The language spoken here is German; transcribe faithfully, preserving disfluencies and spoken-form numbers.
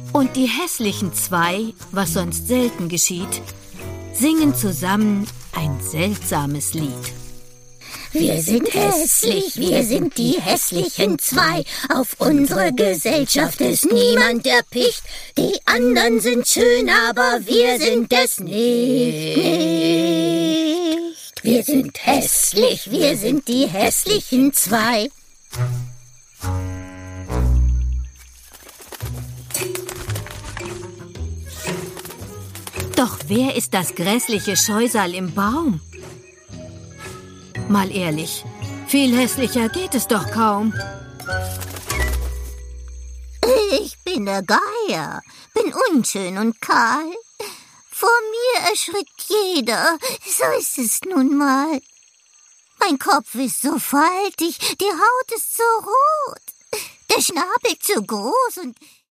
Und die hässlichen zwei, was sonst selten geschieht, singen zusammen ein seltsames Lied. Wir sind hässlich, wir sind die hässlichen zwei. Auf unsere Gesellschaft ist niemand erpicht. Die anderen sind schön, aber wir sind es nicht. Wir sind hässlich, wir sind die hässlichen zwei. Doch wer ist das grässliche Scheusal im Baum? Mal ehrlich, viel hässlicher geht es doch kaum. Ich bin der Geier, bin unschön und kahl. Vor mir erschrickt jeder, so ist es nun mal. Mein Kopf ist so faltig, die Haut ist so rot, der Schnabel zu groß und